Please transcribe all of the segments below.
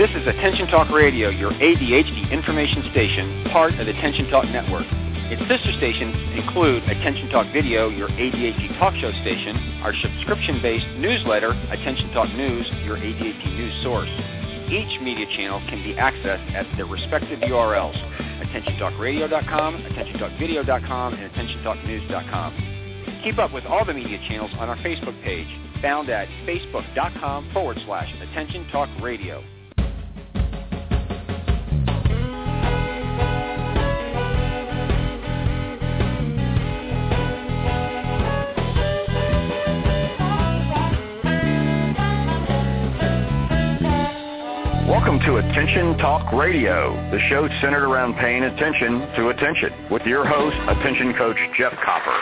This is Attention Talk Radio, your ADHD information station, part of the Attention Talk Network. Its sister stations include Attention Talk Video, your ADHD talk show station, our subscription-based newsletter, Attention Talk News, your ADHD news source. Each media channel can be accessed at their respective URLs, AttentionTalkRadio.com, AttentionTalkVideo.com, and AttentionTalkNews.com. Keep up with all the media channels on our Facebook page, found at Facebook.com/Attention Talk Radio. Welcome to Attention Talk Radio, the show centered around paying attention to attention, with your host, Attention Coach Jeff Copper.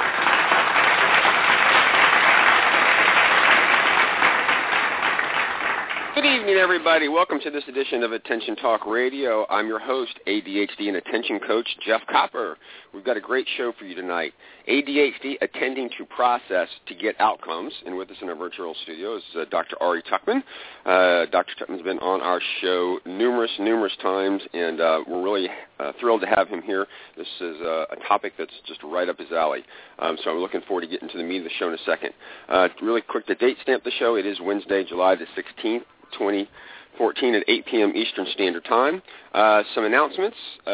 Good evening, everybody. Welcome to this edition of Attention Talk Radio. I'm your host, ADHD and Attention Coach Jeff Copper. We've got a great show for you tonight. ADHD attending to process to get outcomes. And with us in our virtual studio is Dr. Ari Tuckman. Dr. Tuckman's been on our show numerous times, and we're really thrilled to have him here. This is a topic that's just right up his alley. So I'm looking forward to getting to the meat of the show in a second. Really quick to date stamp the show. It is Wednesday, July the 16th. 2014 at 8 p.m. Eastern Standard Time. Some announcements.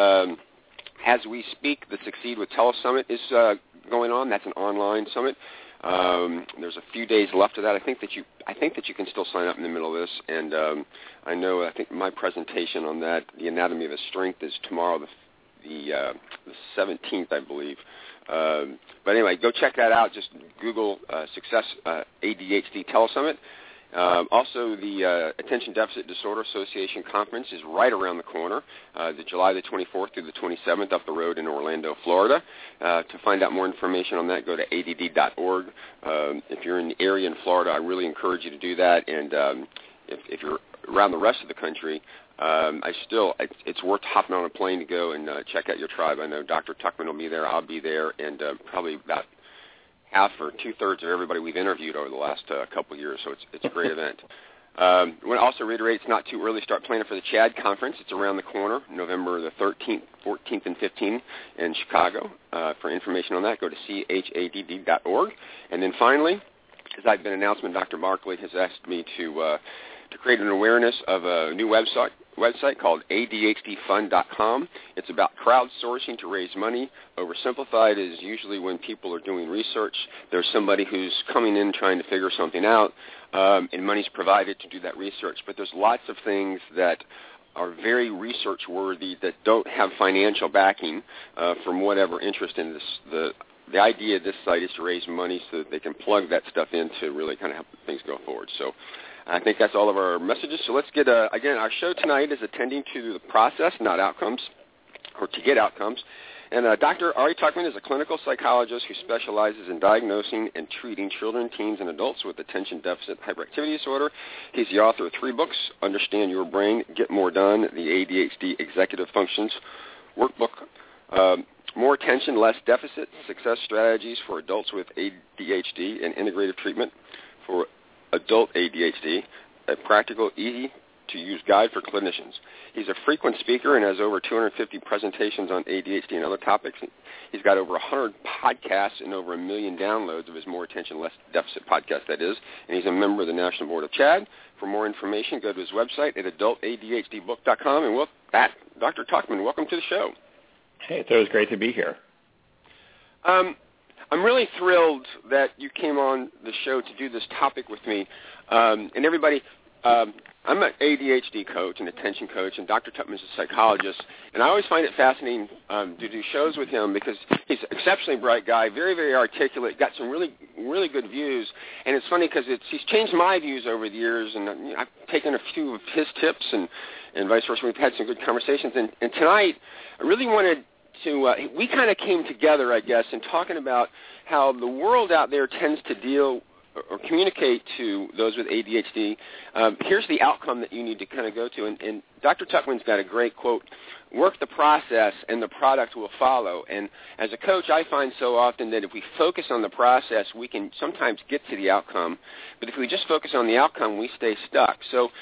As we speak, the Succeed with Telesummit is going on. That's an online summit. There's a few days left of that. I think that you can still sign up in the middle of this. And I think my presentation on that, the Anatomy of a Strength, is tomorrow, the 17th, I believe. But anyway, go check that out. Just Google Success ADHD Telesummit. Also, the Attention Deficit Disorder Association Conference is right around the corner, the July the 24th through the 27th up the road in Orlando, Florida. To find out more information on that, go to add.org. If you're in the area in Florida, I really encourage you to do that. And if you're around the rest of the country, it's worth hopping on a plane to go and check out your tribe. I know Dr. Tuckman will be there. I'll be there, and probably about half or two-thirds of everybody we've interviewed over the last couple of years, so it's a great event. I want to also reiterate it's not too early to start planning for the CHAD conference. It's around the corner, November the 13th, 14th, and 15th in Chicago. For information on that, go to chadd.org. And then finally, as I've been announcing, Dr. Barkley has asked me to create an awareness of a new website called ADHDfund.com. It's about crowdsourcing to raise money. Oversimplified is usually when people are doing research, there's somebody who's coming in trying to figure something out, and money's provided to do that research. But there's lots of things that are very research-worthy that don't have financial backing from whatever interest in this. The idea of this site is to raise money so that they can plug that stuff in to really kind of help things go forward. So I think that's all of our messages. So let's get, again, our show tonight is attending to the process, not outcomes, or to get outcomes. And Dr. Ari Tuckman is a clinical psychologist who specializes in diagnosing and treating children, teens, and adults with attention deficit hyperactivity disorder. He's the author of 3 books, Understand Your Brain, Get More Done, the ADHD Executive Functions Workbook, More Attention, Less Deficit, Success Strategies for Adults with ADHD and Integrative Treatment for Adult ADHD, a practical, easy-to-use guide for clinicians. He's a frequent speaker and has over 250 presentations on ADHD and other topics. He's got over 100 podcasts and over 1 million downloads of his More Attention, Less Deficit podcast, that is, and he's a member of the National Board of CHAD. For more information, go to his website at adultadhdbook.com. And with that, Dr. Tuckman, welcome to the show. Hey, it's always great to be here. I'm really thrilled that you came on the show to do this topic with me. And everybody, I'm an ADHD coach, an attention coach, and Dr. Tuckman's a psychologist. And I always find it fascinating to do shows with him because he's an exceptionally bright guy, very, very articulate, got some really, really good views. And it's funny because he's changed my views over the years, and I've taken a few of his tips and vice versa. We've had some good conversations. And tonight, I really wanted to we kind of came together, I guess, in talking about how the world out there tends to deal or communicate to those with ADHD. Here's the outcome that you need to kind of go to. And Dr. Tuckman's got a great quote, work the process and the product will follow. And as a coach, I find so often that if we focus on the process, we can sometimes get to the outcome. But if we just focus on the outcome, we stay stuck. So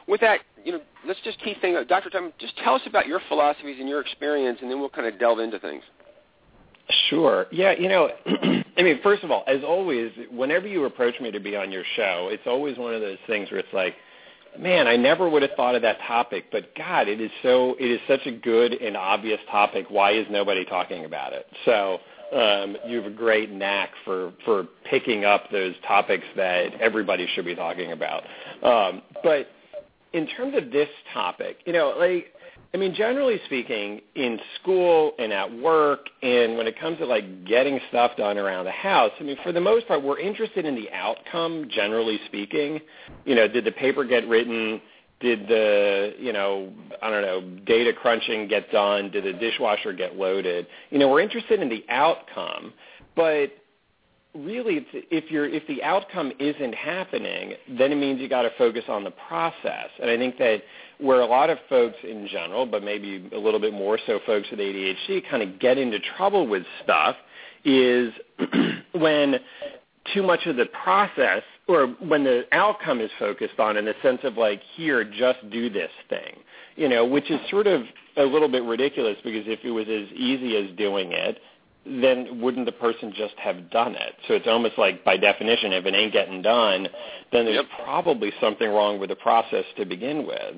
with that, let's just keep things. Dr. Tuckman, just tell us about your philosophies and your experience, and then we'll kind of delve into things. Sure. Yeah, I mean, first of all, as always, whenever you approach me to be on your show, it's always one of those things where it's like, man, I never would have thought of that topic, but God, it is such a good and obvious topic. Why is nobody talking about it? So you have a great knack for picking up those topics that everybody should be talking about. But in terms of this topic, generally speaking, in school and at work and when it comes to, getting stuff done around the house, for the most part, we're interested in the outcome, generally speaking. Did the paper get written? Did the, data crunching get done? Did the dishwasher get loaded? We're interested in the outcome, but really, if the outcome isn't happening, then it means you got to focus on the process. And I think that where a lot of folks in general, but maybe a little bit more so folks with ADHD, kind of get into trouble with stuff is when too much of the process, or when the outcome is focused on in the sense of here, just do this thing, which is sort of a little bit ridiculous, because if it was as easy as doing it, then wouldn't the person just have done it? So it's almost like, by definition, if it ain't getting done, then there's probably something wrong with the process to begin with.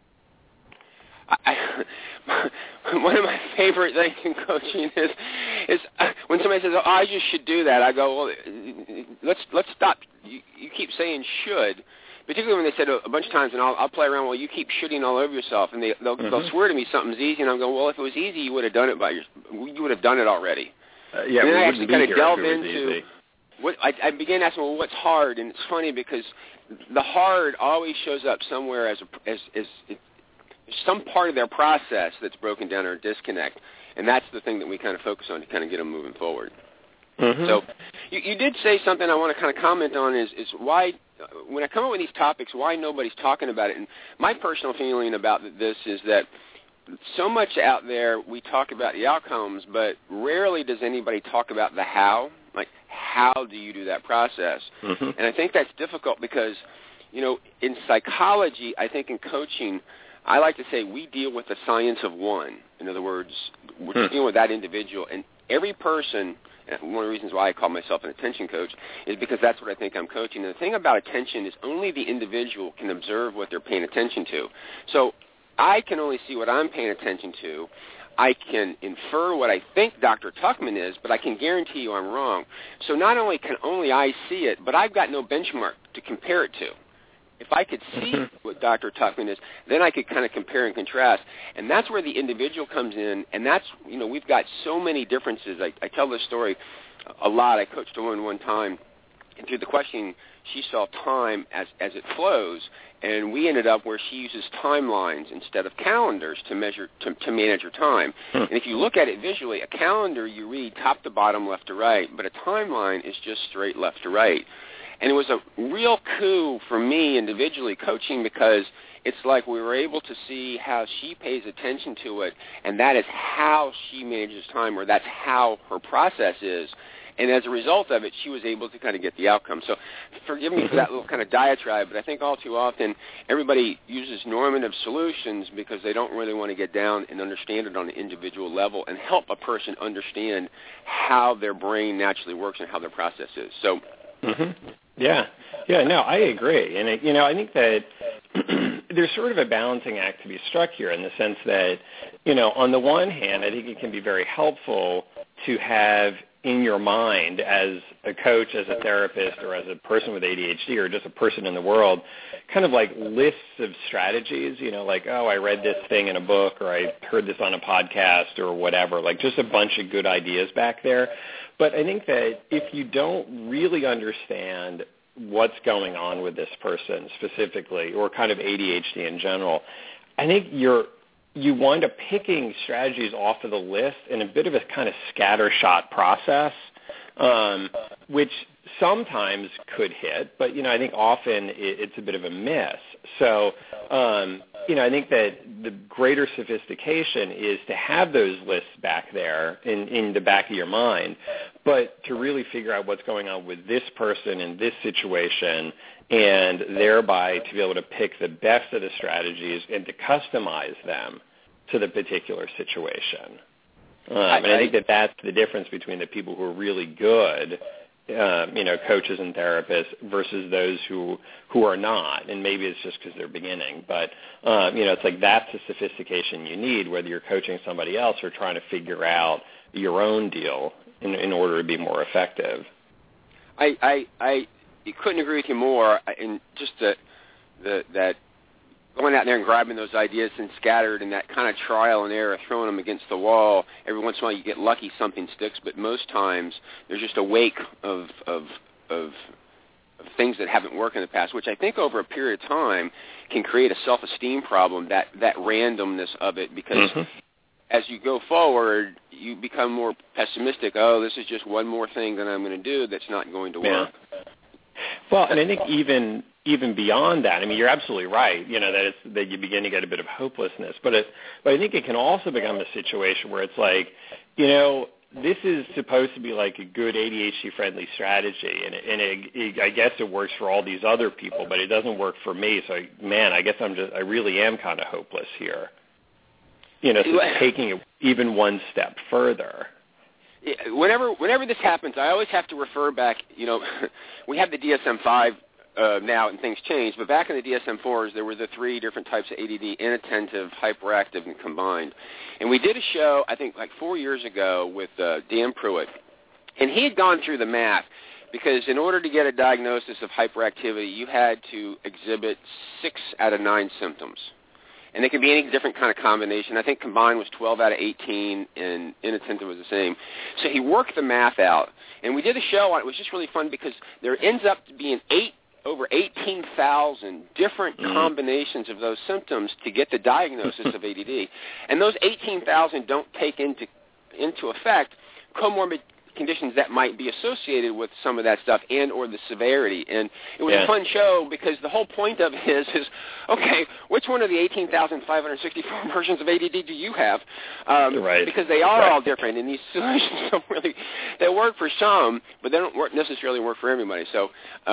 One of my favorite things in coaching is when somebody says, "Oh, I just should do that." I go, "Well, let's stop. You keep saying should." Particularly when they said a bunch of times, and I'll play around, well, you keep shitting all over yourself, and they'll swear to me something's easy, and I'm going, well, if it was easy, you would have done it you would have done it already. And then I actually kind of delve into what I began asking, well, what's hard? And it's funny because the hard always shows up somewhere as some part of their process that's broken down or a disconnect, and that's the thing that we kind of focus on to kind of get them moving forward. Mm-hmm. So you did say something I want to kind of comment on is why, when I come up with these topics, why nobody's talking about it. And my personal feeling about this is that so much out there we talk about the outcomes, but rarely does anybody talk about the how. Like, how do you do that process? Mm-hmm. And I think that's difficult because, in psychology, I think in coaching, I like to say we deal with the science of one. In other words, we're dealing with that individual. And every person, and one of the reasons why I call myself an attention coach is because that's what I think I'm coaching. And the thing about attention is only the individual can observe what they're paying attention to. So I can only see what I'm paying attention to. I can infer what I think Dr. Tuckman is, but I can guarantee you I'm wrong. So not only can only I see it, but I've got no benchmark to compare it to. If I could see what Dr. Tuckman is, then I could kind of compare and contrast. And that's where the individual comes in, and that's, we've got so many differences. I tell this story a lot. I coached a woman one time, and through the questioning, she saw time as it flows, and we ended up where she uses timelines instead of calendars to manage her time. And if you look at it visually, a calendar you read top to bottom, left to right, but a timeline is just straight left to right. And it was a real coup for me individually coaching because it's like we were able to see how she pays attention to it, and that is how she manages time, or that's how her process is. And as a result of it, she was able to kind of get the outcome. So forgive me for that little kind of diatribe, but I think all too often everybody uses normative solutions because they don't really want to get down and understand it on an individual level and help a person understand how their brain naturally works and how their process is. So. Mm-hmm. Yeah, no, I agree. And, I think that there's sort of a balancing act to be struck here in the sense that, on the one hand, I think it can be very helpful to have in your mind as a coach, as a therapist, or as a person with ADHD, or just a person in the world, kind of like lists of strategies, like, oh, I read this thing in a book, or I heard this on a podcast, or whatever, like just a bunch of good ideas back there. But I think that if you don't really understand what's going on with this person specifically, or kind of ADHD in general, I think you wind up picking strategies off of the list in a bit of a kind of scattershot process, which sometimes could hit, but, I think often it's a bit of a miss. So I think that the greater sophistication is to have those lists back there in the back of your mind, but to really figure out what's going on with this person in this situation, and thereby to be able to pick the best of the strategies and to customize them to the particular situation. And I think that that's the difference between the people who are really good, coaches and therapists versus those who are not. And maybe it's just because they're beginning. But, it's like that's the sophistication you need, whether you're coaching somebody else or trying to figure out your own deal in order to be more effective. I couldn't agree with you more. And just that going out there and grabbing those ideas and scattered and that kind of trial and error, throwing them against the wall. Every once in a while you get lucky, something sticks, but most times there's just a wake of things that haven't worked in the past, which I think over a period of time can create a self-esteem problem, that randomness of it, because as you go forward, you become more pessimistic. Oh, this is just one more thing that I'm going to do that's not going to work. Well, and I think even beyond that, I mean, you're absolutely right, that you begin to get a bit of hopelessness. But I think it can also become a situation where it's like, this is supposed to be like a good ADHD-friendly strategy, and I guess it works for all these other people, but it doesn't work for me. So, I guess I really am kind of hopeless here. So taking it even one step further. Whenever this happens, I always have to refer back. We have the DSM-5 now, and things change. But back in the DSM-4s, there were the 3 different types of ADD: inattentive, hyperactive, and combined. And we did a show, I think, like 4 years ago with Dan Pruitt, and he had gone through the math. Because in order to get a diagnosis of hyperactivity, you had to exhibit 6 out of 9 symptoms. And they could be any different kind of combination. I think combined was 12 out of 18, and inattentive was the same. So he worked the math out. And we did a show on it. It was just really fun because there ends up being over 18,000 different combinations of those symptoms to get the diagnosis of ADD. And those 18,000 don't take into effect comorbid conditions that might be associated with some of that stuff and or the severity. And it was a fun show because the whole point of it is okay, which one of the 18,564 versions of ADD do you have? Because they are all different, and these solutions they work for some, but they don't necessarily work for everybody. So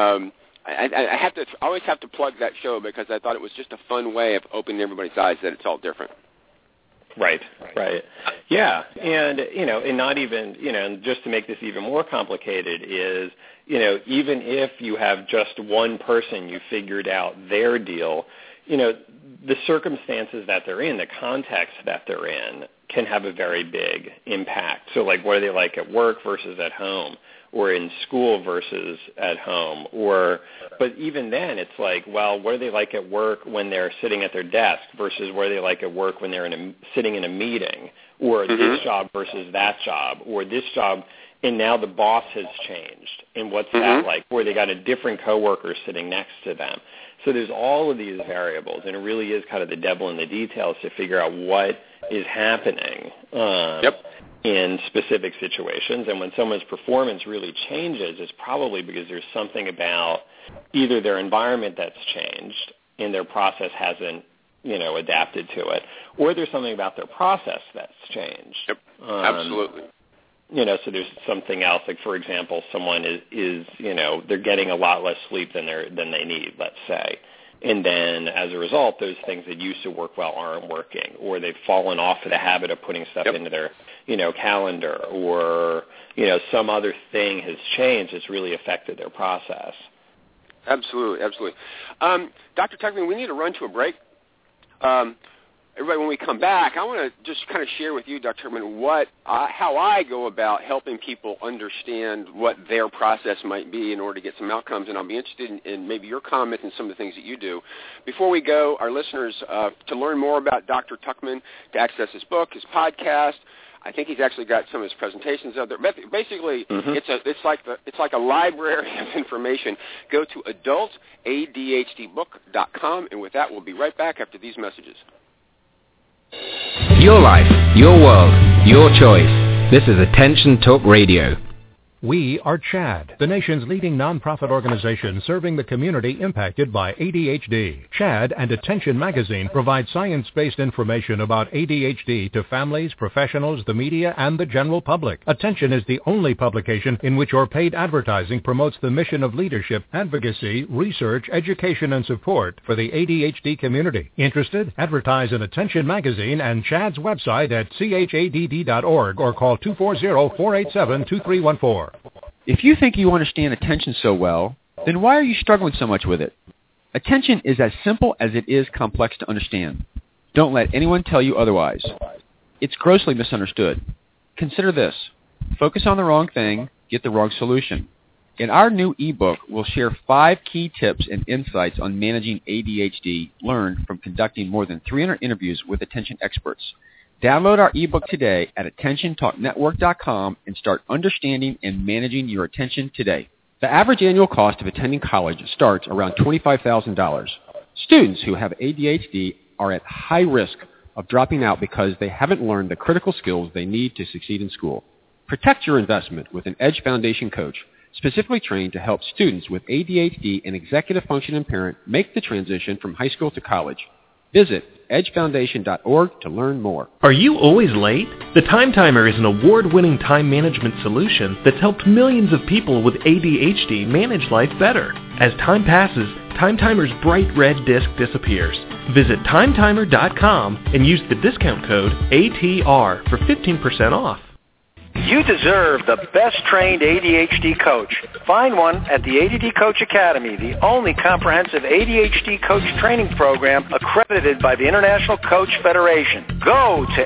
I always have to plug that show because I thought it was just a fun way of opening everybody's eyes that it's all different. Right. Yeah, and and not even, just to make this even more complicated is, even if you have just one person you figured out their deal, the circumstances that they're in, the context that they're in can have a very big impact. So like, what are they like at work versus at home, or in school versus at home? But even then, it's like, well, what are they like at work when they're sitting at their desk versus what are they like at work when they're sitting in a meeting, or this job versus that job, or this job, and now the boss has changed, and what's that like? Or they got a different coworker sitting next to them. So there's all of these variables, and it really is kind of the devil in the details to figure out what is happening in specific situations. And when someone's performance really changes, it's probably because there's something about either their environment that's changed and their process hasn't, adapted to it, or there's something about their process that's changed. Yep, absolutely. So there's something else, like, for example, someone is they're getting a lot less sleep than they need, let's say. And then as a result, those things that used to work well aren't working, or they've fallen off of the habit of putting stuff into their, calendar, or, some other thing has changed that's really affected their process. Absolutely. Dr. Tuckman, we need to run to a break. Everybody, when we come back, I want to just kind of share with you, Dr. Tuckman, how I go about helping people understand what their process might be in order to get some outcomes, and I'll be interested in maybe your comments and some of the things that you do. Before we go, our listeners, to learn more about Dr. Tuckman, to access his book, his podcast, I think he's actually got some of his presentations out there. Basically, it's like a library of information. Go to adultadhdbook.com, and with that, we'll be right back after these messages. Your life, your world, your choice. This is Attention Talk Radio. We are CHADD, the nation's leading nonprofit organization serving the community impacted by ADHD. CHADD and Attention Magazine provide science-based information about ADHD to families, professionals, the media, and the general public. Attention is the only publication in which your paid advertising promotes the mission of leadership, advocacy, research, education, and support for the ADHD community. Interested? Advertise in Attention Magazine and CHADD's website at chadd.org or call 240-487-2314. If you think you understand attention so well, then why are you struggling so much with it? Attention is as simple as it is complex to understand. Don't let anyone tell you otherwise. It's grossly misunderstood. Consider this. Focus on the wrong thing, get the wrong solution. In our new ebook, we'll share 5 key tips and insights on managing ADHD learned from conducting more than 300 interviews with attention experts. Download our ebook today at attentiontalknetwork.com and start understanding and managing your attention today. The average annual cost of attending college starts around $25,000. Students who have ADHD are at high risk of dropping out because they haven't learned the critical skills they need to succeed in school. Protect your investment with an Edge Foundation coach, specifically trained to help students with ADHD and executive function impairment make the transition from high school to college. Visit edgefoundation.org to learn more. Are you always late? The Time Timer is an award-winning time management solution that's helped millions of people with ADHD manage life better. As time passes, Time Timer's bright red disc disappears. Visit timetimer.com and use the discount code ATR for 15% off. You deserve the best-trained ADHD coach. Find one at the ADD Coach Academy, the only comprehensive ADHD coach training program accredited by the International Coach Federation. Go to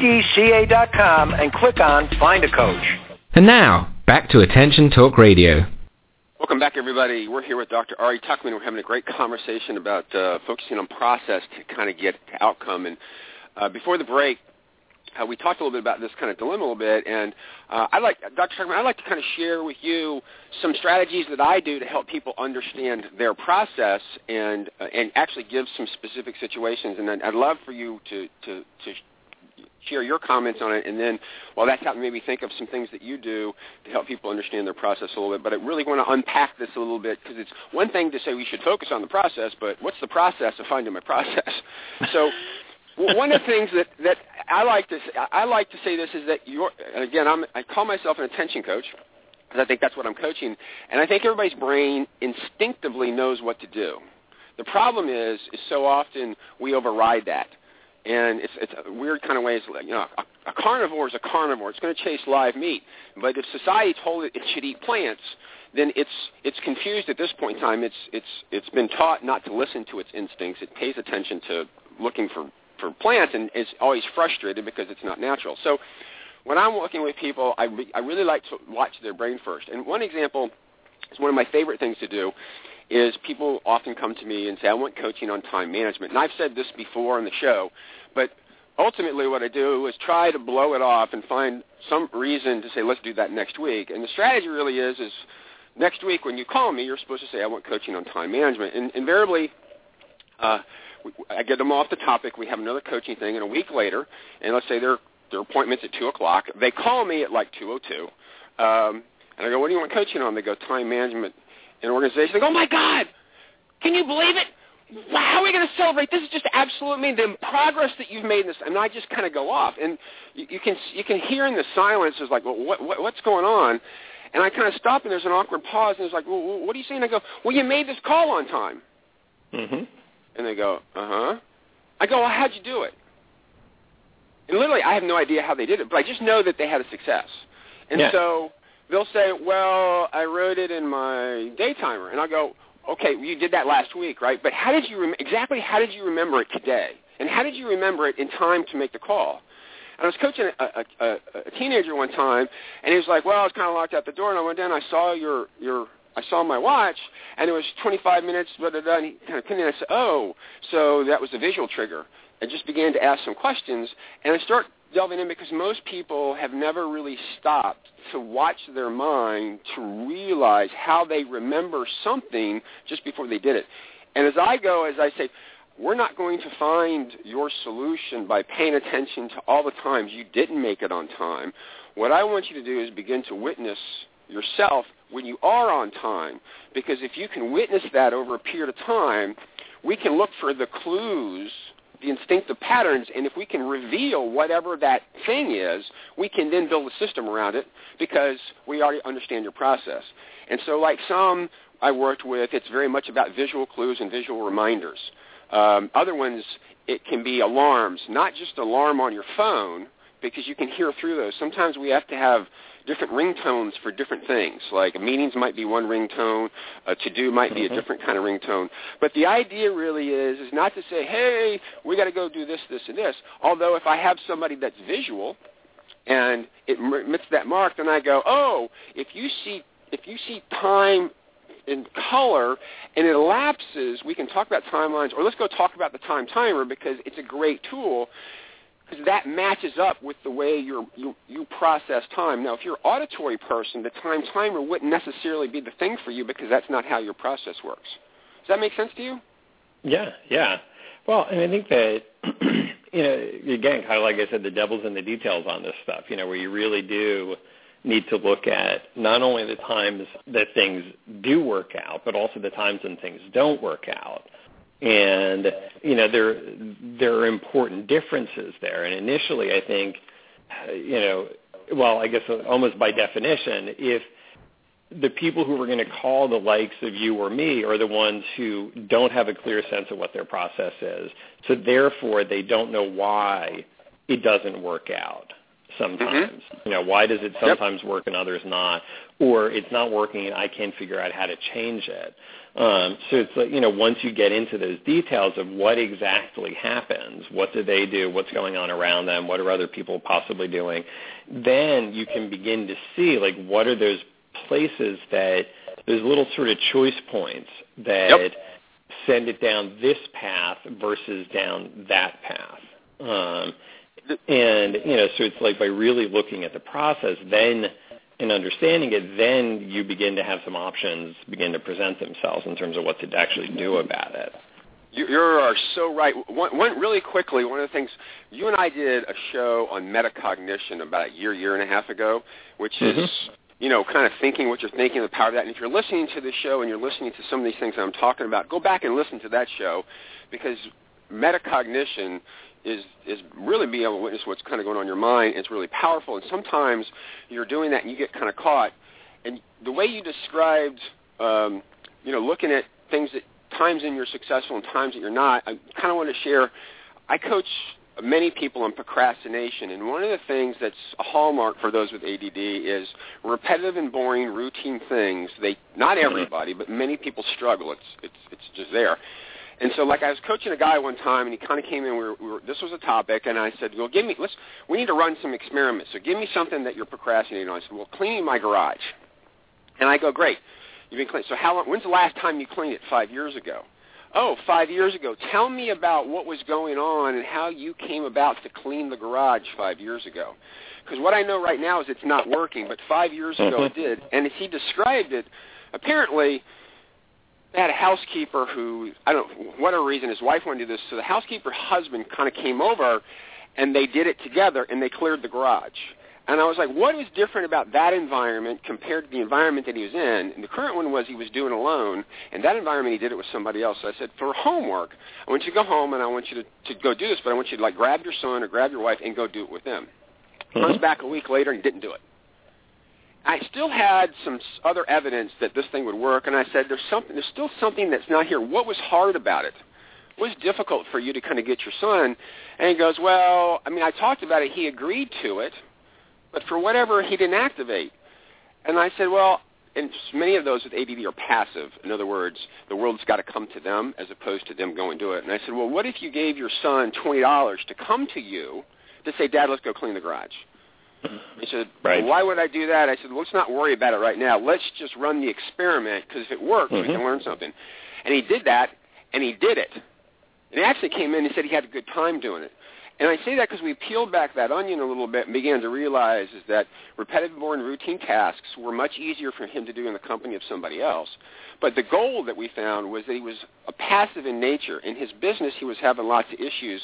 addca.com and click on Find a Coach. And now, back to Attention Talk Radio. Welcome back, everybody. We're here with Dr. Ari Tuckman. We're having a great conversation about focusing on process to kind of get to outcome. And before the break, we talked a little bit about this kind of dilemma a little bit, and Dr. Tuckman, I'd like to kind of share with you some strategies that I do to help people understand their process and actually give some specific situations. And I'd love for you to share your comments on it, and then while that's happening, maybe think of some things that you do to help people understand their process a little bit. But I really want to unpack this a little bit because it's one thing to say we should focus on the process, but what's the process of finding my process? So one of the things that I like to say this is that I call myself an attention coach because I think that's what I'm coaching, and I think everybody's brain instinctively knows what to do. The problem is so often we override that, and it's a weird kind of way. It's like, a carnivore is a carnivore. It's going to chase live meat, but if society told it should eat plants, then it's confused at this point in time. It's been taught not to listen to its instincts. It pays attention to looking for plants and is always frustrated because it's not natural. So when I'm working with people, I really like to watch their brain first. And one example is one of my favorite things to do is people often come to me and say, I want coaching on time management. And I've said this before on the show, but ultimately what I do is try to blow it off and find some reason to say, let's do that next week. And the strategy really is next week when you call me, you're supposed to say, I want coaching on time management. And invariably, I get them off the topic. We have another coaching thing, and a week later, and let's say their appointment's at 2 o'clock. They call me at like 2:02, and I go, what do you want coaching on? They go, time management and organization. They go, oh, my God, can you believe it? Wow, how are we going to celebrate? This is just absolutely the progress that you've made in this. And I just kind of go off, and you can hear in the silence, it's like, well, what's going on? And I kind of stop, and there's an awkward pause, and it's like, well, what are you saying? I go, well, you made this call on time. Mm-hmm. And they go, uh-huh. I go, well, how'd you do it? And literally, I have no idea how they did it, but I just know that they had a success. And so they'll say, well, I wrote it in my day timer. And I go, okay, well, you did that last week, right? But how did you how did you remember it today? And how did you remember it in time to make the call? And I was coaching a teenager one time, and he was like, well, I was kind of locked out the door, and I went down, I saw I saw my watch, and it was 25 minutes, and he kind of came in, and I said, oh, so that was a visual trigger. I just began to ask some questions, and I start delving in because most people have never really stopped to watch their mind to realize how they remember something just before they did it. And as I say, we're not going to find your solution by paying attention to all the times you didn't make it on time. What I want you to do is begin to witness yourself when you are on time, because if you can witness that over a period of time, we can look for the clues, the instinctive patterns, and if we can reveal whatever that thing is, we can then build a system around it because we already understand your process. And so like some I worked with, it's very much about visual clues and visual reminders. Other ones, it can be alarms, not just alarm on your phone, because you can hear through those. Sometimes we have to have different ringtones for different things. Like meetings might be one ringtone, a to-do might be a different kind of ringtone. But the idea really is not to say, hey, we got to go do this, this, and this. Although if I have somebody that's visual and it emits that mark, then I go, oh, if you see time in color and it elapses, we can talk about timelines, or let's go talk about the time timer because it's a great tool because that matches up with the way you process time. Now, if you're an auditory person, the time timer wouldn't necessarily be the thing for you because that's not how your process works. Does that make sense to you? Yeah. Well, and I think that, again, kind of like I said, the devil's in the details on this stuff, where you really do need to look at not only the times that things do work out, but also the times when things don't work out. And, there are important differences there. And initially, I think, I guess almost by definition, if the people who are going to call the likes of you or me are the ones who don't have a clear sense of what their process is, so therefore they don't know why it doesn't work out sometimes. Why does it sometimes work and others not? Or it's not working and I can't figure out how to change it. So it's like, once you get into those details of what exactly happens, what do they do, what's going on around them, what are other people possibly doing, then you can begin to see, like, what are those places that, those little sort of choice points that send it down this path versus down that path. And, so it's like by really looking at the process, then and understanding it, then you begin to have some options begin to present themselves in terms of what to actually do about it. You are so right. One really quickly, one of the things, you and I did a show on metacognition about a year and a half ago, which is, kind of thinking what you're thinking, the power of that. And if you're listening to the show and you're listening to some of these things I'm talking about, go back and listen to that show because metacognition is really being able to witness what's kind of going on in your mind. It's really powerful, and sometimes you're doing that and you get kind of caught. And the way you described, looking at things that times in you're successful and times that you're not, I kind of want to share. I coach many people on procrastination, and one of the things that's a hallmark for those with ADD is repetitive and boring routine things. Not everybody, but many people struggle. It's just there. And so, like, I was coaching a guy one time, and he kind of came in. This was a topic, and I said, "Well, we need to run some experiments. So, give me something that you're procrastinating on." I said, "Well, cleaning my garage." And I go, "Great, you've been cleaning. So, when's the last time you cleaned it? 5 years ago." "Oh, 5 years ago. Tell me about what was going on and how you came about to clean the garage 5 years ago." Because what I know right now is it's not working, but 5 years ago it did. And as he described it, apparently they had a housekeeper who, I don't know, whatever reason, his wife wanted to do this. So the housekeeper husband kind of came over, and they did it together, and they cleared the garage. And I was like, what is different about that environment compared to the environment that he was in? And the current one was he was doing alone, and that environment he did it with somebody else. So I said, for homework, I want you to go home, and I want you to go do this, but I want you to, like, grab your son or grab your wife and go do it with them. Comes back a week later and didn't do it. I still had some other evidence that this thing would work, and I said, there's still something that's not here. What was hard about it? What was difficult for you to kind of get your son? And he goes, well, I mean, I talked about it. He agreed to it, but for whatever, he didn't activate. And I said, well, and many of those with ADD are passive. In other words, the world's got to come to them as opposed to them going to do it. And I said, well, what if you gave your son $20 to come to you to say, Dad, let's go clean the garage? He said, well, why would I do that? I said, well, let's not worry about it right now. Let's just run the experiment, because if it works, we can learn something. And he did that, and he did it. And he actually came in and said he had a good time doing it. And I say that because we peeled back that onion a little bit and began to realize is that repetitive, boring, routine tasks were much easier for him to do in the company of somebody else. But the goal that we found was that he was a passive in nature. In his business, he was having lots of issues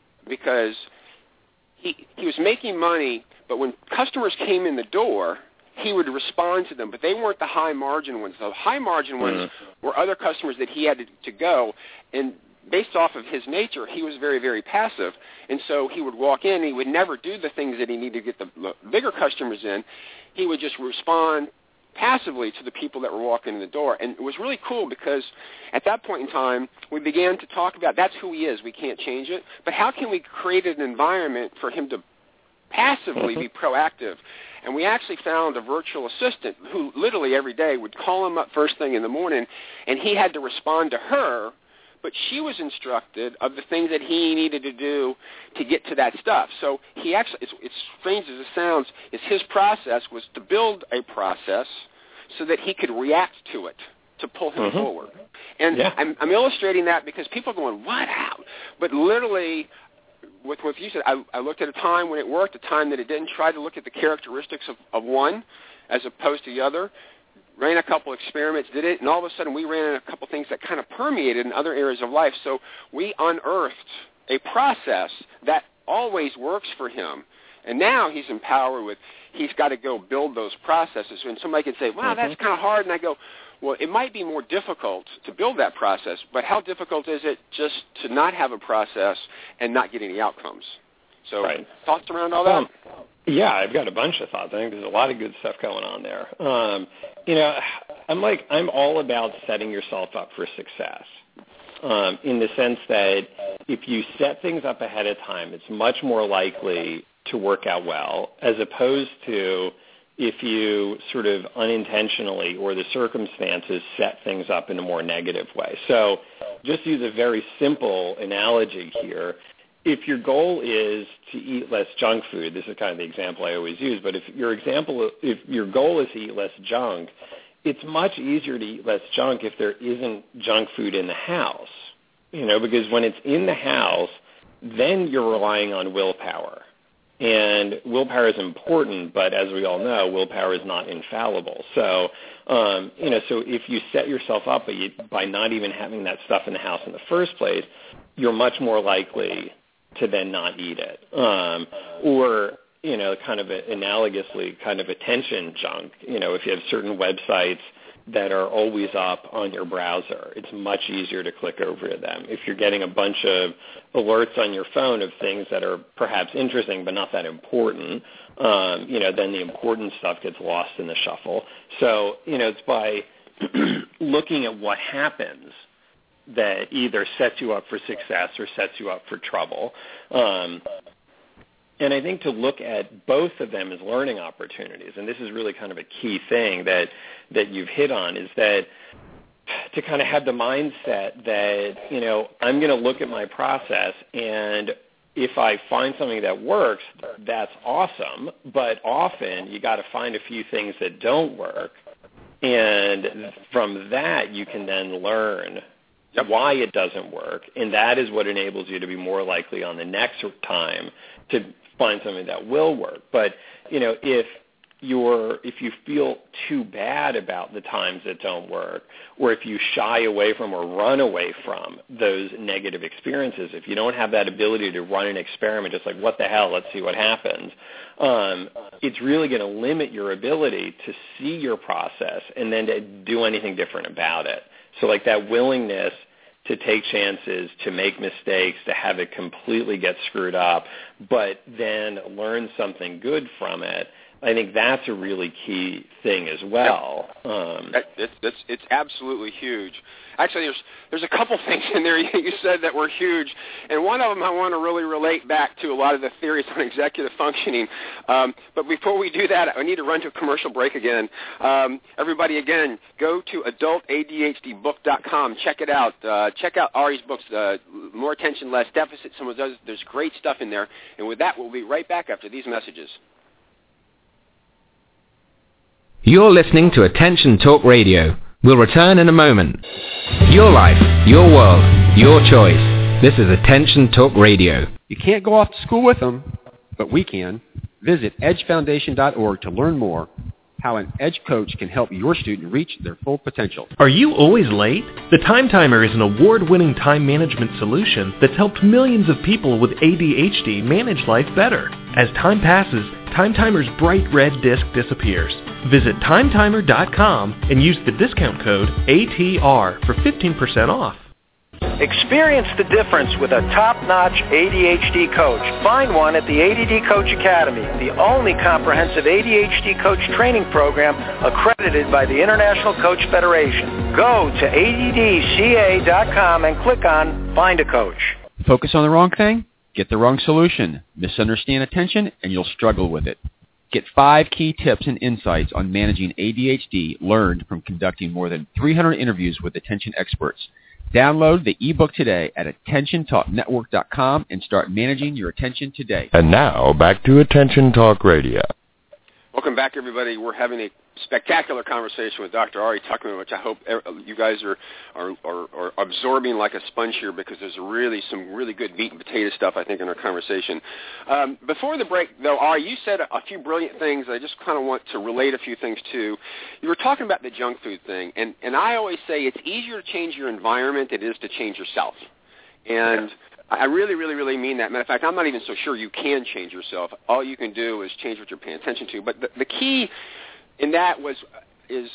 because he was making money, but when customers came in the door, he would respond to them, but they weren't the high-margin ones. The high-margin ones were other customers that he had to go, and based off of his nature, he was very, very passive, and so he would walk in, and he would never do the things that he needed to get the bigger customers in. He would just respond passively to the people that were walking in the door, and it was really cool because at that point in time, we began to talk about that's who he is. We can't change it, but how can we create an environment for him to passively be proactive? And we actually found a virtual assistant who literally every day would call him up first thing in the morning, and he had to respond to her, but she was instructed of the things that he needed to do to get to that stuff. So he actually, it's strange as it sounds, his process was to build a process so that he could react to it, to pull him forward. And I'm illustrating that because people are going, what, how? But literally, with what you said, I looked at a time when it worked, a time that it didn't, tried to look at the characteristics of one as opposed to the other, ran a couple experiments, did it, and all of a sudden we ran a couple things that kind of permeated in other areas of life. So we unearthed a process that always works for him. And now he's empowered with, he's got to go build those processes. And somebody can say, wow, that's kind of hard. And I go, well, it might be more difficult to build that process, but how difficult is it just to not have a process and not get any outcomes? So thoughts around all that? Yeah, I've got a bunch of thoughts. I think there's a lot of good stuff going on there. I'm all about setting yourself up for success in the sense that if you set things up ahead of time, it's much more likely to work out well as opposed to if you sort of unintentionally or the circumstances set things up in a more negative way. So just use a very simple analogy here. If your goal is to eat less junk food, this is kind of the example I always use, but if your goal is to eat less junk, it's much easier to eat less junk if there isn't junk food in the house, because when it's in the house, then you're relying on willpower. And willpower is important, but as we all know, willpower is not infallible. So, so if you set yourself up by not even having that stuff in the house in the first place, you're much more likely to then not eat it. Or, kind of analogously, kind of attention junk. If you have certain websites that are always up on your browser, it's much easier to click over to them. If you're getting a bunch of alerts on your phone of things that are perhaps interesting but not that important, then the important stuff gets lost in the shuffle. So, it's by looking at what happens that either sets you up for success or sets you up for trouble. And I think to look at both of them as learning opportunities, and this is really kind of a key thing that you've hit on, is that to kind of have the mindset that, I'm going to look at my process, and if I find something that works, that's awesome, but often you got to find a few things that don't work, and from that you can then learn why it doesn't work, and that is what enables you to be more likely on the next time to find something that will work. But, if you feel too bad about the times that don't work, or if you shy away from or run away from those negative experiences, if you don't have that ability to run an experiment, just like, what the hell, let's see what happens, it's really going to limit your ability to see your process and then to do anything different about it. So like that willingness to take chances, to make mistakes, to have it completely get screwed up, but then learn something good from it, I think that's a really key thing as well. It's absolutely huge. Actually, there's a couple things in there you said that were huge, and one of them I want to really relate back to a lot of the theories on executive functioning. But before we do that, I need to run to a commercial break again. Everybody, again, go to adultadhdbook.com. Check it out. Check out Ari's books, More Attention, Less Deficit. Some of those, there's great stuff in there. And with that, we'll be right back after these messages. You're listening to Attention Talk Radio. We'll return in a moment. Your life, your world, your choice. This is Attention Talk Radio. You can't go off to school with them, but we can. Visit edgefoundation.org to learn more how an Edge coach can help your student reach their full potential. Are you always late? The Time Timer is an award-winning time management solution that's helped millions of people with ADHD manage life better. As time passes, Time Timer's bright red disc disappears. Visit timetimer.com and use the discount code ATR for 15% off. Experience the difference with a top-notch ADHD coach. Find one at the ADD Coach Academy, the only comprehensive ADHD coach training program accredited by the International Coach Federation. Go to ADDCA.com and click on Find a Coach. Focus on the wrong thing? Get the wrong solution. Misunderstand attention, and you'll struggle with it. Get 5 key tips and insights on managing ADHD learned from conducting more than 300 interviews with attention experts. Download the ebook today at AttentionTalkNetwork.com and start managing your attention today. And now, back to Attention Talk Radio. Welcome back, everybody. We're having a spectacular conversation with Dr. Ari Tuckman, which I hope you guys are absorbing like a sponge here, because there's really some really good meat and potato stuff, I think, in our conversation. Before the break, though, Ari, you said a few brilliant things. I just kind of want to relate a few things to. You were talking about the junk food thing, and I always say it's easier to change your environment than it is to change yourself. And I really, really, really mean that. Matter of fact, I'm not even so sure you can change yourself. All you can do is change what you're paying attention to. But the key in that is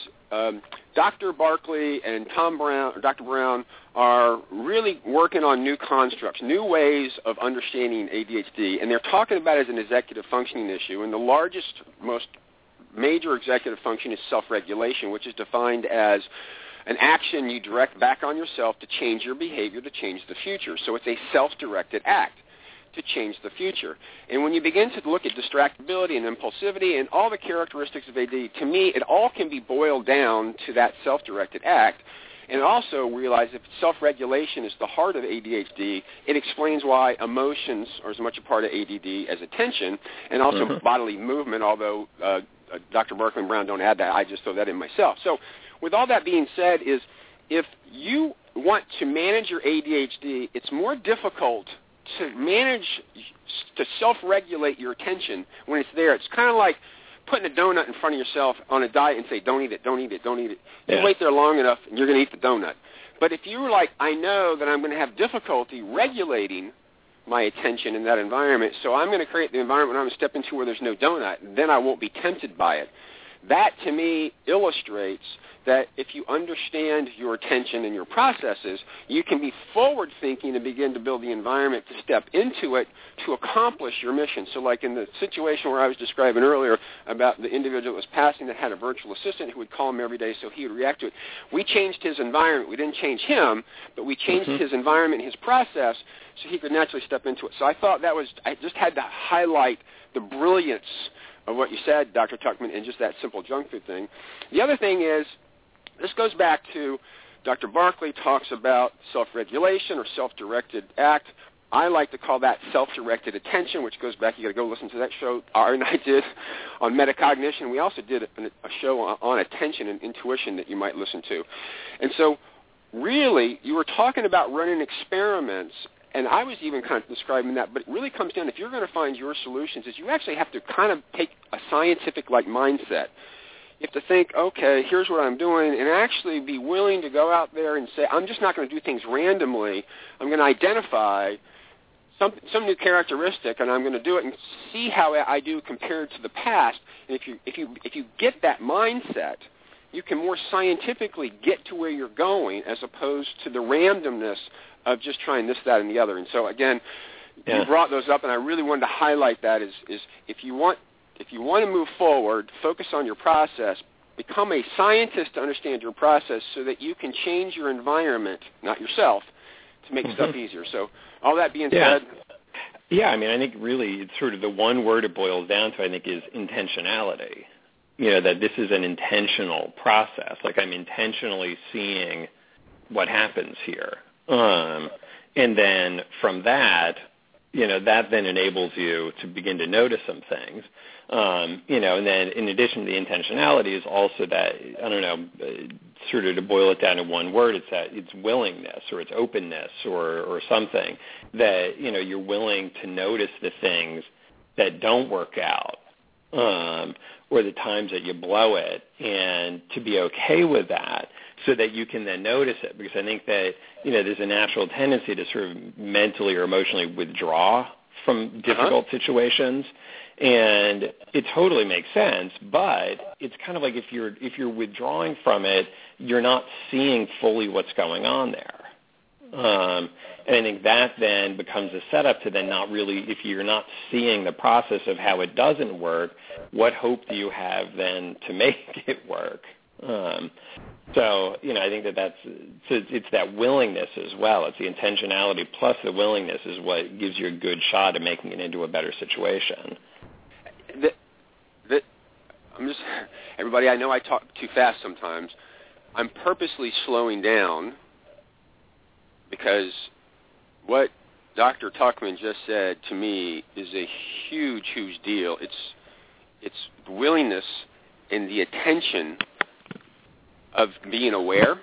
Dr. Barkley and Dr. Brown are really working on new constructs, new ways of understanding ADHD, and they're talking about it as an executive functioning issue. And the largest, most major executive function is self-regulation, which is defined as an action you direct back on yourself to change your behavior, to change the future. So it's a self-directed act to change the future. And when you begin to look at distractibility and impulsivity and all the characteristics of AD, to me, it all can be boiled down to that self-directed act. And also realize if self-regulation is the heart of ADHD, it explains why emotions are as much a part of ADD as attention, and also bodily movement, although Dr. Barkley and Brown don't add that. I just throw that in myself. So with all that being said, is if you want to manage your ADHD, it's more difficult to manage, to self-regulate your attention when it's there. It's kind of like putting a donut in front of yourself on a diet and say, don't eat it, don't eat it, don't eat it. You wait there long enough and you're going to eat the donut. But if you were like, I know that I'm going to have difficulty regulating my attention in that environment, so I'm going to create the environment I'm going to step into where there's no donut, then I won't be tempted by it. That, to me, illustrates that if you understand your attention and your processes, you can be forward-thinking and begin to build the environment to step into it to accomplish your mission. So like in the situation where I was describing earlier about the individual that was passing that had a virtual assistant who would call him every day so he would react to it, we changed his environment. We didn't change him, but we changed his environment, his process, so he could naturally step into it. So I thought I just had to highlight the brilliance of what you said, Dr. Tuckman, and just that simple junk food thing. The other thing is, this goes back to Dr. Barkley talks about self-regulation or self-directed act. I like to call that self-directed attention, which goes back, you got to go listen to that show Ari and I did on metacognition. We also did a show on attention and intuition that you might listen to. And so really, you were talking about running experiments, and I was even kind of describing that, but it really comes down, if you're going to find your solutions, is you actually have to kind of take a scientific-like mindset. You have to think, okay, here's what I'm doing, and actually be willing to go out there and say, I'm just not going to do things randomly. I'm going to identify some new characteristic, and I'm going to do it and see how I do compared to the past. And if you get that mindset, you can more scientifically get to where you're going as opposed to the randomness of just trying this, that, and the other. And so, again, you brought those up, and I really wanted to highlight that is if you want to move forward, focus on your process, become a scientist to understand your process so that you can change your environment, not yourself, to make stuff easier. So all that being said. Yeah, I mean, I think really it's sort of the one word it boils down to, I think, is intentionality. You know, that this is an intentional process. Like I'm intentionally seeing what happens here. And then from that, you know, that then enables you to begin to notice some things. You know, and then in addition to the intentionality is also that, I don't know, sort of to boil it down to one word, it's that it's willingness or it's openness or something that, you know, you're willing to notice the things that don't work out or the times that you blow it, and to be okay with that so that you can then notice it. Because I think that, you know, there's a natural tendency to sort of mentally or emotionally withdraw from difficult situations. And it totally makes sense, but it's kind of like if you're withdrawing from it, you're not seeing fully what's going on there. And I think that then becomes a setup to then not really, if you're not seeing the process of how it doesn't work, what hope do you have then to make it work? So, I think it's that willingness as well. It's the intentionality plus the willingness is what gives you a good shot at making it into a better situation. Everybody, I know I talk too fast sometimes. I'm purposely slowing down because what Dr. Tuckman just said to me is a huge, huge deal. It's the willingness and the attention of being aware.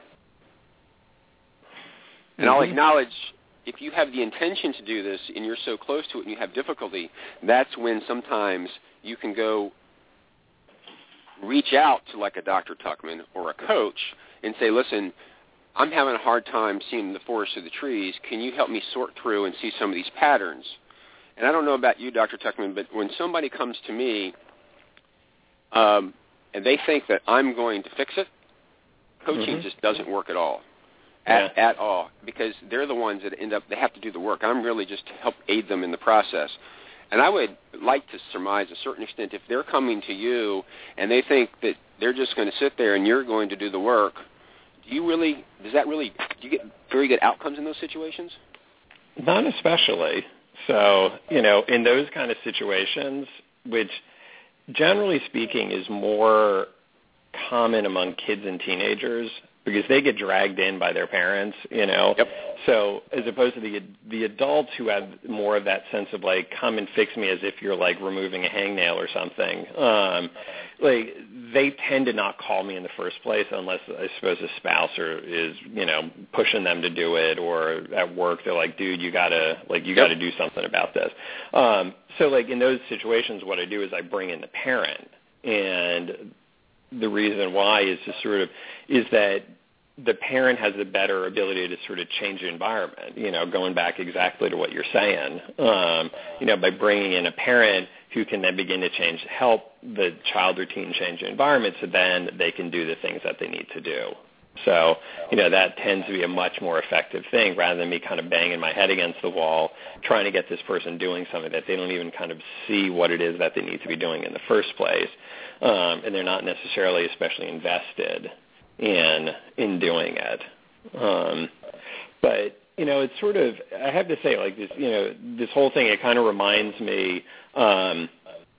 And I'll acknowledge if you have the intention to do this and you're so close to it and you have difficulty, that's when sometimes you can go reach out to like a Dr. Tuckman or a coach and say, listen, I'm having a hard time seeing the forest through the trees. Can you help me sort through and see some of these patterns? And I don't know about you, Dr. Tuckman, but when somebody comes to me and they think that I'm going to fix it, coaching just doesn't work at all. At all, because they're the ones that end up, they have to do the work. I'm really just to help aid them in the process. And I would like to surmise a certain extent, if they're coming to you and they think that they're just going to sit there and you're going to do the work, do you get very good outcomes in those situations? Not especially. So, in those kind of situations, which generally speaking is more common among kids and teenagers, because they get dragged in by their parents, Yep. So as opposed to the adults who have more of that sense of like, come and fix me as if you're like removing a hangnail or something, like they tend to not call me in the first place unless I suppose a spouse is pushing them to do it, or at work they're like, dude, you gotta do something about this. So like in those situations, what I do is I bring in the parent, and the reason why is that the parent has a better ability to sort of change the environment, going back exactly to what you're saying, by bringing in a parent who can then begin to help the child or teen change the environment so then they can do the things that they need to do. So, that tends to be a much more effective thing rather than me kind of banging my head against the wall trying to get this person doing something that they don't even kind of see what it is that they need to be doing in the first place. And they're not necessarily especially invested in doing it. But, it's sort of, I have to say, like this, this whole thing, it kind of reminds me of,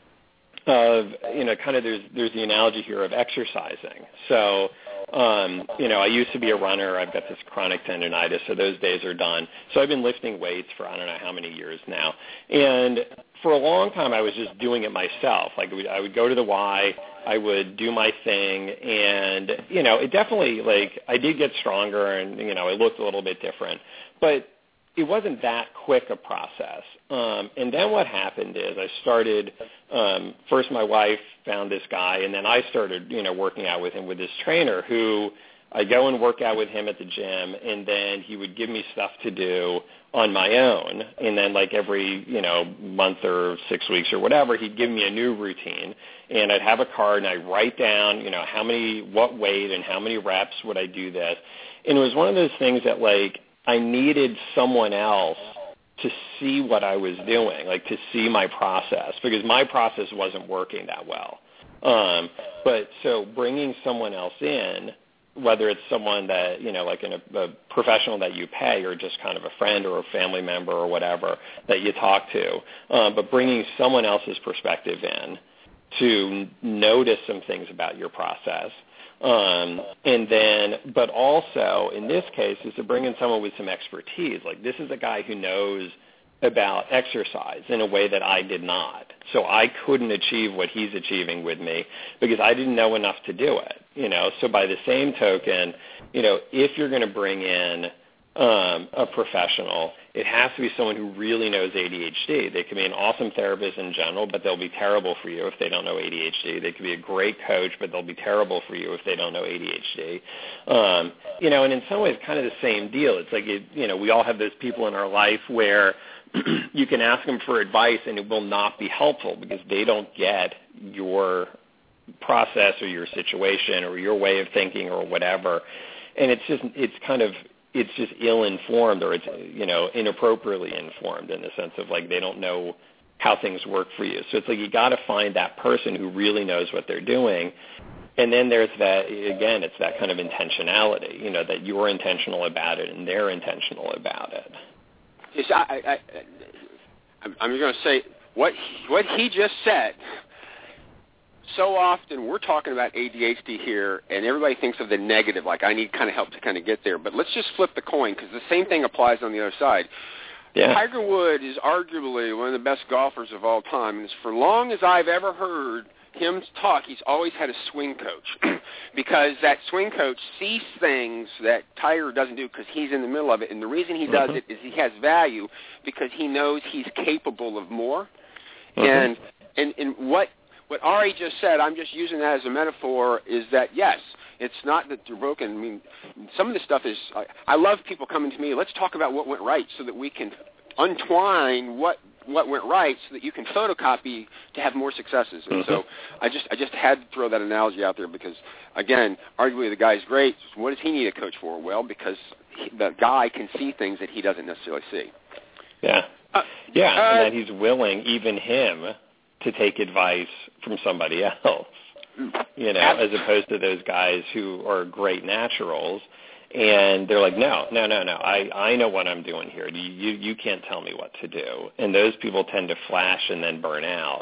kind of there's the analogy here of exercising. So, I used to be a runner. I've got this chronic tendonitis, so those days are done. So I've been lifting weights for I don't know how many years now. And for a long time, I was just doing it myself. Like I would go to the Y, I would do my thing, and, it definitely, like, I did get stronger and, I looked a little bit different. But it wasn't that quick a process. And then what happened is I started, first my wife found this guy, and then I started, working out with him with this trainer who I go and work out with him at the gym, and then he would give me stuff to do on my own. And then like every, month or 6 weeks or whatever, he'd give me a new routine, and I'd have a card and I'd write down, what weight and how many reps would I do this. And it was one of those things that like, I needed someone else to see what I was doing, like to see my process, because my process wasn't working that well. But so bringing someone else in, whether it's someone that, like a professional that you pay or just kind of a friend or a family member or whatever that you talk to, but bringing someone else's perspective in to notice some things about your process. And then, but also in this case is to bring in someone with some expertise. Like this is a guy who knows about exercise in a way that I did not. So I couldn't achieve what he's achieving with me because I didn't know enough to do it, So by the same token, if you're going to bring in a professional. It has to be someone who really knows ADHD. They can be an awesome therapist in general, but they'll be terrible for you if they don't know ADHD. They could be a great coach, but they'll be terrible for you if they don't know ADHD. And in some ways, kind of the same deal. It's like, we all have those people in our life where you can ask them for advice and it will not be helpful because they don't get your process or your situation or your way of thinking or whatever. And it's just ill-informed, or it's, inappropriately informed in the sense of like they don't know how things work for you. So it's like you got to find that person who really knows what they're doing. And then there's that, again, it's that kind of intentionality, that you're intentional about it and they're intentional about it. Yes, I'm going to say what he just said. So often we're talking about ADHD here, and everybody thinks of the negative, like I need kind of help to kind of get there. But let's just flip the coin, because the same thing applies on the other side. Yeah. Tiger Woods is arguably one of the best golfers of all time, and for long as I've ever heard him talk, he's always had a swing coach, because that swing coach sees things that Tiger doesn't do because he's in the middle of it, and the reason he does it is he has value because he knows he's capable of more. And what Ari just said, I'm just using that as a metaphor, is that, yes, it's not that they're broken. I mean, some of this stuff is, I love people coming to me, let's talk about what went right so that we can untwine what went right so that you can photocopy to have more successes. And so I just had to throw that analogy out there because, again, arguably the guy's great. What does he need a coach for? Well, because the guy can see things that he doesn't necessarily see. Yeah. And that he's willing, even him, to take advice from somebody else, as opposed to those guys who are great naturals, and they're like, no, I know what I'm doing here. You can't tell me what to do. And those people tend to flash and then burn out.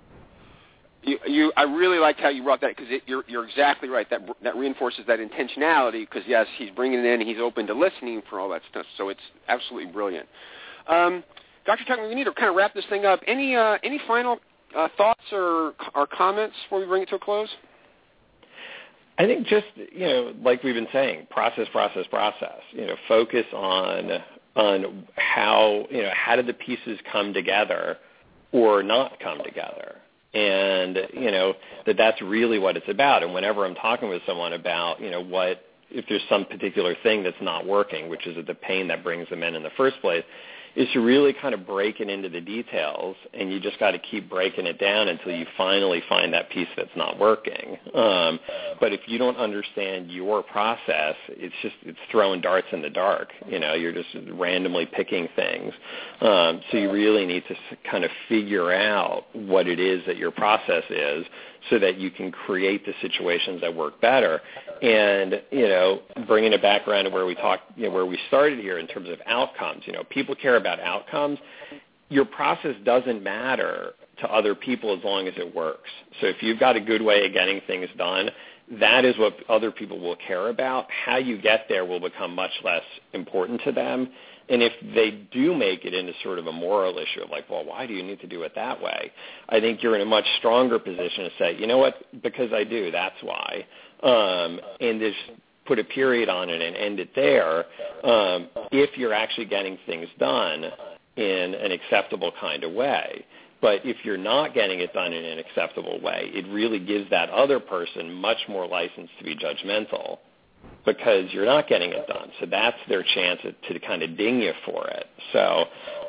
I really liked how you brought that because you're exactly right. That reinforces that intentionality because, yes, he's bringing it in, he's open to listening for all that stuff, so it's absolutely brilliant. Dr. Tuckman, we need to kind of wrap this thing up. Any final thoughts or comments before we bring it to a close? I think just, like we've been saying, process. Focus on how did the pieces come together or not come together. And, that's really what it's about. And whenever I'm talking with someone about, if there's some particular thing that's not working, which is the pain that brings them in the first place, is to really kind of break it into the details, and you just got to keep breaking it down until you finally find that piece that's not working. But if you don't understand your process, it's throwing darts in the dark. You're just randomly picking things. So you really need to kind of figure out what it is that your process is so that you can create the situations that work better. And, bringing it back around to where we talked, where we started here in terms of outcomes, people care about outcomes. Your process doesn't matter to other people as long as it works. So if you've got a good way of getting things done, that is what other people will care about. How you get there will become much less important to them. And if they do make it into sort of a moral issue of like, well, why do you need to do it that way? I think you're in a much stronger position to say, you know what, because I do, that's why. And just put a period on it and end it there if you're actually getting things done in an acceptable kind of way. But if you're not getting it done in an acceptable way, it really gives that other person much more license to be judgmental because you're not getting it done. So that's their chance to kind of ding you for it. So,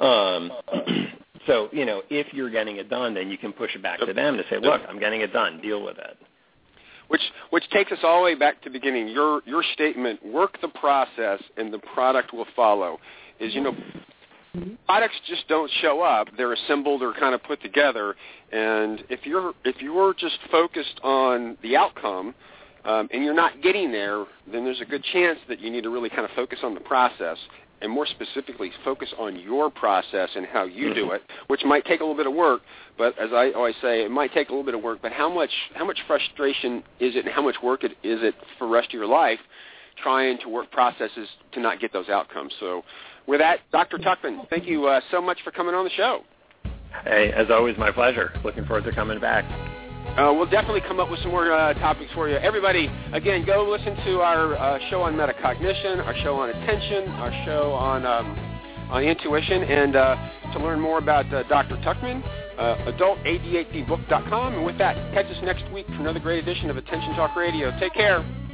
if you're getting it done, then you can push it back to them to say, look, I'm getting it done. Deal with it. Which takes us all the way back to the beginning. Your statement, work the process and the product will follow, is, products just don't show up. They're assembled or kind of put together. And if you're just focused on the outcome and you're not getting there, then there's a good chance that you need to really kind of focus on the process and more specifically focus on your process and how you do it, which might take a little bit of work. But as I always say, it might take a little bit of work, but how much frustration is it and how much work is it for the rest of your life trying to work processes to not get those outcomes? So with that, Dr. Tuckman, thank you so much for coming on the show. Hey, as always, my pleasure. Looking forward to coming back. We'll definitely come up with some more topics for you. Everybody, again, go listen to our show on metacognition, our show on attention, our show on intuition, and to learn more about Dr. Tuckman, adultadhdbook.com. And with that, catch us next week for another great edition of Attention Talk Radio. Take care.